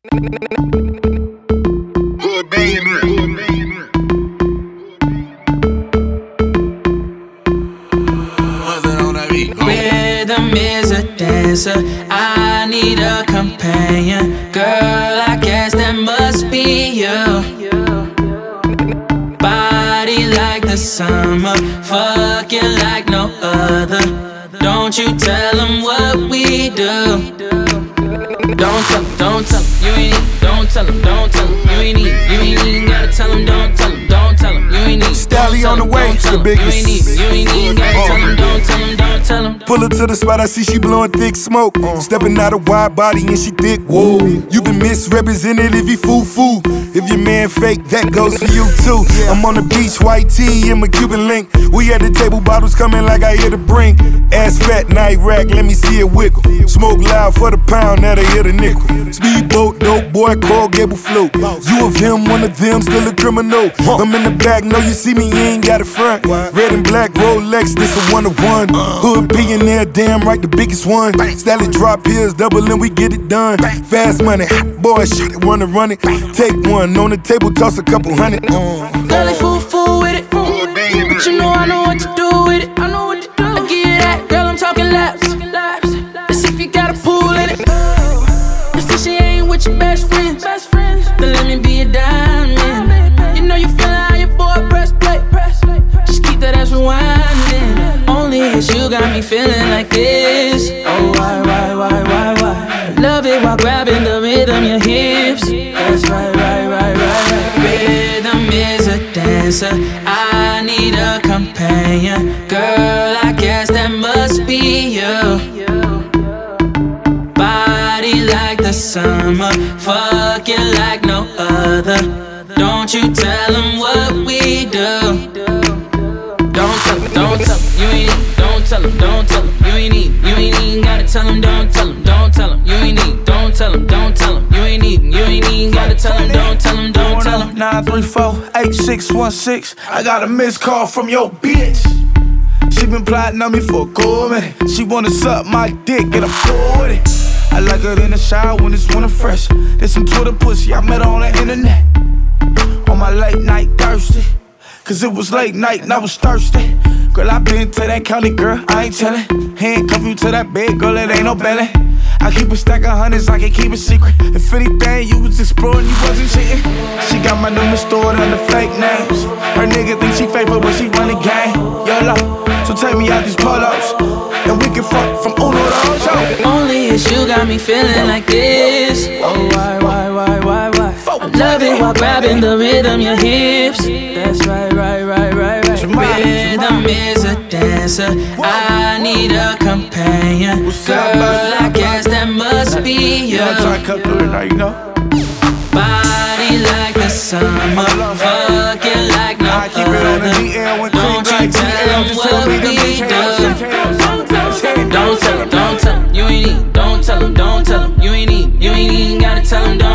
Rhythm is a dancer, I need a companion. Girl, I guess that must be you. Body like the summer, fucking like no other. Don't you tell them what we do. Don't tell them, you ain't need. Don't tell them, you ain't need. You ain't even gotta tell them, don't tell them, you ain't need. Stally on the way, the biggest. You ain't even gotta tell them, don't tell them. Pull her to the spot, I see she blowing thick smoke. Stepping out a wide body and she thick, whoa. You been misrepresented if you foo-foo. If your man fake, that goes for you too. I'm on the beach, white tee in my Cuban link. We at the table, bottles coming like I hit a brink. Ass fat, night rack, let me see it wiggle. Smoke loud for the pound, now they hit a nickel. Speedboat, dope boy, Coral Gable float. You of him, one of them, still a criminal. I'm in the back, know you see me, you ain't got a front. Red and black Rolex, this a one-of-one. Hood billionaire, damn right, the biggest one. Stally drop pills, double and we get it done. Fast money, hot boy, shot it, run it. Take one, on the table, toss a couple hundred. Girl, they fool with it. But you know I know what to do with it. I give you that, girl, I'm talking laps. Let's see if you got a pool in it. Let's see she ain't with your best friends. Then let me be a diamond. You know you feelin' how your boy breastplate. Just keep that ass rewinding. Only it's you got me feeling like this. Oh, why? Love it while grabbing the rhythm, your hips. That's right. Rhythm is a dancer, I need a companion. Girl, I guess that must be you. Body like the summer, fucking like no other. Don't you tell them what we do. Don't tell them, you ain't need. Don't tell them, you ain't need. You ain't even gotta tell them, don't tell them, you ain't need. Don't tell them, you ain't need. You ain't even gotta tell them, don't tell them. 934-8616. I got a missed call from your bitch. She been plotting on me for a cool minute. She wanna suck my dick, get a pull with it. I like her in the shower when it's winter fresh. There's some Twitter pussy, I met her on the internet. On my late night thirsty, cause it was late night and I was thirsty. Girl, I been to that county, girl, I ain't tellin'. Handcuff you to that bed, girl, it ain't no belly. I keep a stack of hundreds, I can keep it secret. If anything, you was exploring, you wasn't cheating. She got my number stored under fake names. Her nigga think she faithful, but she run the game. YOLO, so take me out these polos, and we can fuck from Uno to Ocho. Only it's you got me feeling like this. Oh, why? I love it while grabbing the rhythm, your hips. That's right. Rhythm is a dancer, I need a companion. Girl, I guess that must be you. Body like the summer, fucking like no other. Don't you tell them what we do. Don't tell them, you ain't need. Don't tell them, you ain't need. You ain't even gotta tell them, don't